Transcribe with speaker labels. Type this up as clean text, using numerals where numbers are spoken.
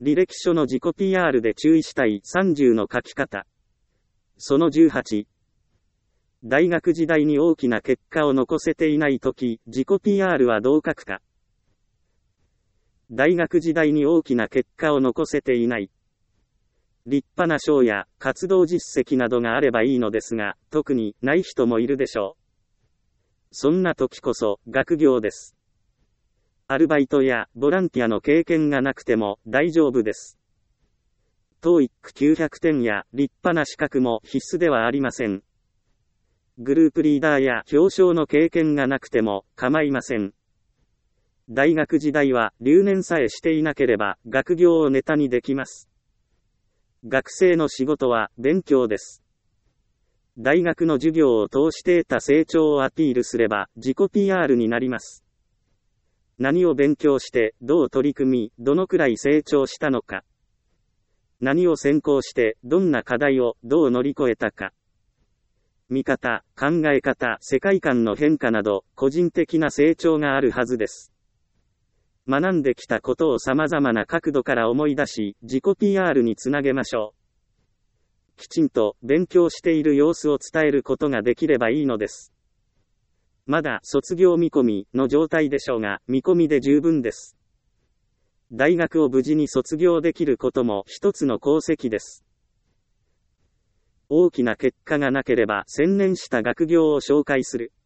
Speaker 1: 履歴書の自己 PR で注意したい30の書き方。その18。大学時代に大きな結果を残せていないとき、自己 PR はどう書くか。大学時代に大きな結果を残せていない。立派な賞や活動実績などがあればいいのですが、特にない人もいるでしょう。そんな時こそ学業です。アルバイトやボランティアの経験がなくても大丈夫です。TOEIC900 点や立派な資格も必須ではありません。グループリーダーや表彰の経験がなくても構いません。大学時代は留年さえしていなければ学業をネタにできます。学生の仕事は勉強です。大学の授業を通して得た成長をアピールすれば自己 PR になります。何を勉強してどう取り組み、どのくらい成長したのか。何を専攻してどんな課題をどう乗り越えたか。見方、考え方、世界観の変化など個人的な成長があるはずです。学んできたことを様々な角度から思い出し、自己 PR につなげましょう。きちんと勉強している様子を伝えることができればいいのです。まだ卒業見込みの状態でしょうが、見込みで十分です。大学を無事に卒業できることも一つの功績です。大きな結果がなければ専念した学業を紹介する。